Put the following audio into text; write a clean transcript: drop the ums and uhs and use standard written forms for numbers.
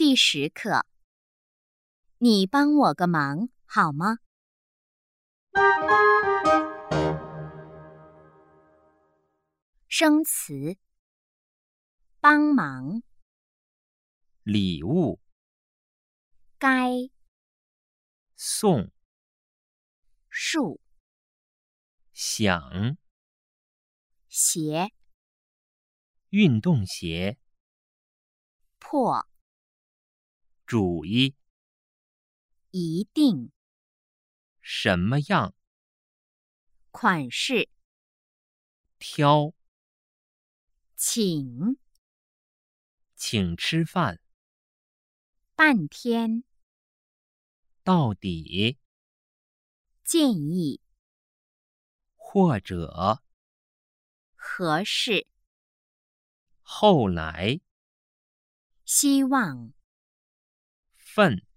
第10课，你帮我个忙好吗？生词：帮忙、 礼物、 该、 送、 数、 想、 鞋、 运动鞋、 破、 主意、 一定、 什么样、 款式、 挑、 请、 请吃饭、 半天、 到底、 建议、 或者、 合适、 后来、 希望、 份。